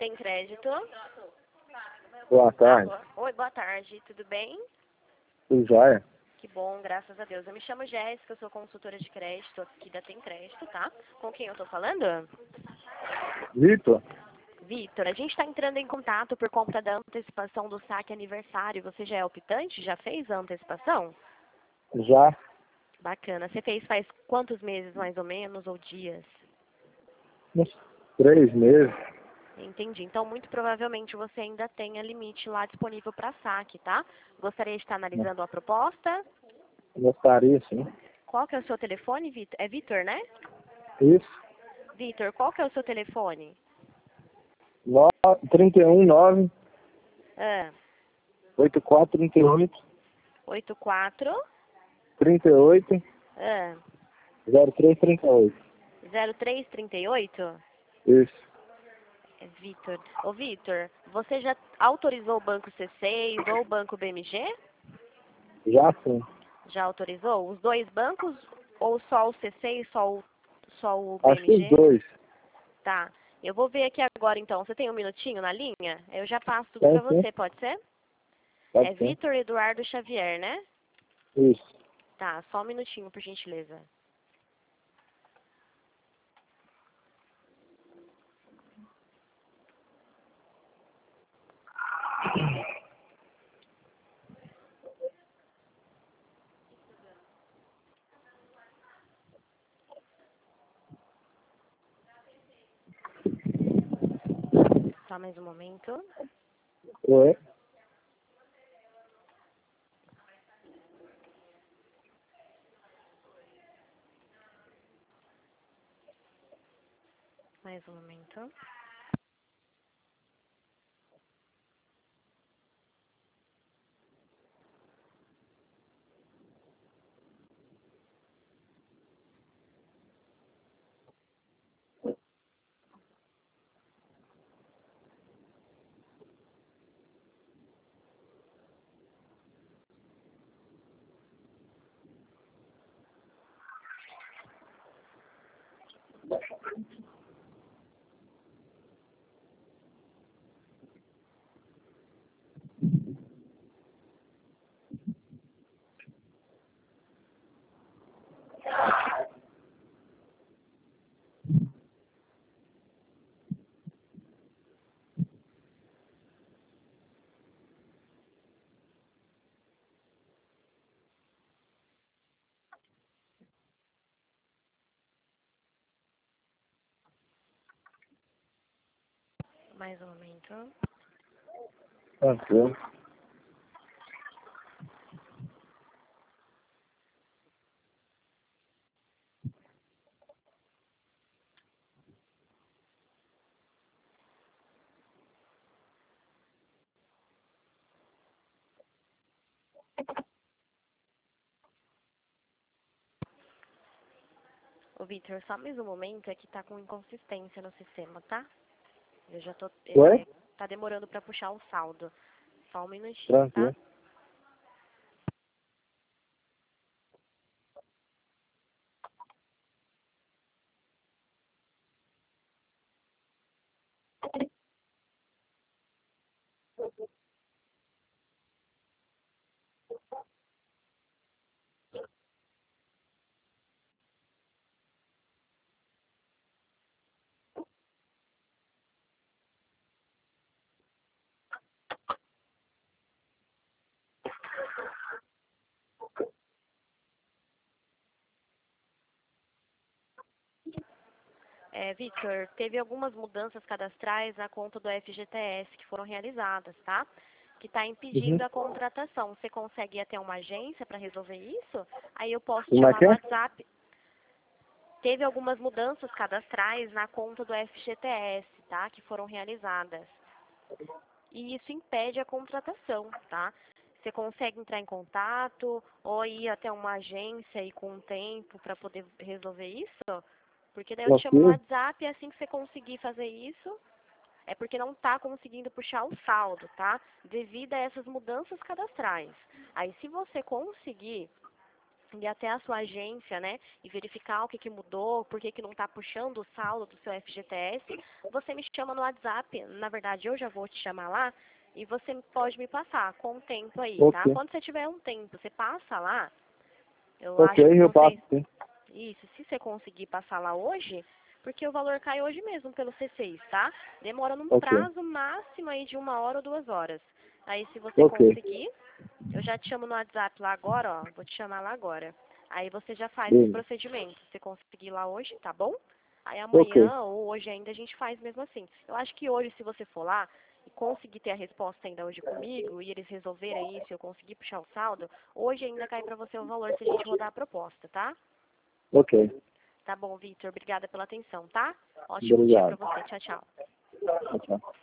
Tem crédito? Boa tarde. Oi, boa tarde, tudo bem? Tudo jóia? Que bom, graças a Deus. Eu me chamo Jéssica, eu sou consultora de crédito aqui da Tem Crédito, tá? Com quem eu tô falando? Vitor? Vitor, a gente está entrando em contato por conta da antecipação do saque aniversário. Você já é optante? Já fez a antecipação? Já? Bacana. Você fez faz quantos meses, mais ou menos, ou dias? Uns 3 meses. Entendi. Então, muito provavelmente você ainda tenha limite lá disponível para saque, tá? Gostaria de estar analisando a proposta. Gostaria, sim. Qual que é o seu telefone, Vitor? É Vitor, né? Isso. Vitor, qual que é o seu telefone? 319 Ah, 8438 84 38 ah, 0338. 0338? Isso. É Vitor. Ô, Vitor, você já autorizou o banco C6 ou o banco BMG? Já sim. Já autorizou? Os dois bancos ou só o C6, só o Acho que os BMG? dois. Tá. Eu vou ver aqui agora, então. Você tem um minutinho na linha? Eu já passo tudo Tem pra sim. você, pode ser? É Pode ser. Vitor Eduardo Xavier, né? Isso. Tá, só um minutinho, por gentileza. Só mais um momento. Oi? Mais um momento. Mais um momento. Tranquilo. Ô, Vitor, só mais um momento, é que tá com inconsistência no sistema, tá? Eu já tô... Oi? tá demorando pra puxar o saldo. Só um minutinho, tá? Tranquilo. Vitor, teve algumas mudanças cadastrais na conta do FGTS que foram realizadas, tá? Que está impedindo Uhum. a contratação. Você consegue ir até uma agência para resolver isso? Aí eu posso te Como é chamar que no é? WhatsApp. Teve algumas mudanças cadastrais na conta do FGTS, tá? Que foram realizadas. E isso impede a contratação, tá? Você consegue entrar em contato ou ir até uma agência e com um tempo para poder resolver isso? Porque daí eu te chamo no Consigo? WhatsApp e assim que você conseguir fazer isso, é porque não está conseguindo puxar o saldo, tá? Devido a essas mudanças cadastrais. Aí se você conseguir ir até a sua agência, né, e verificar o que mudou, por que não está puxando o saldo do seu FGTS, você me chama no WhatsApp. Na verdade, eu já vou te chamar lá e você pode me passar com o tempo aí, tá? Ok. Quando você tiver um tempo, você passa lá. Eu Ok, acho que eu passo, você... sim. Isso, se você conseguir passar lá hoje, porque o valor cai hoje mesmo pelo C6, tá? Demora num Ok. prazo máximo aí de 1 hora ou 2 horas. Aí, se você Ok. conseguir, eu já te chamo no WhatsApp lá agora, ó. Vou te chamar lá agora. Aí você já faz esse Beleza. procedimento. Se você conseguir lá hoje, tá bom? Aí Ok. amanhã ou hoje ainda a gente faz mesmo assim. Eu acho que hoje, se você for lá e conseguir ter a resposta ainda hoje comigo e eles resolverem isso, eu conseguir puxar o saldo, hoje ainda cai pra você o valor se a gente rodar a proposta, tá? Ok. Tá bom, Vitor. Obrigada pela atenção, tá? Ótimo dia pra Obrigado. você. Tchau, tchau. Tchau, tchau.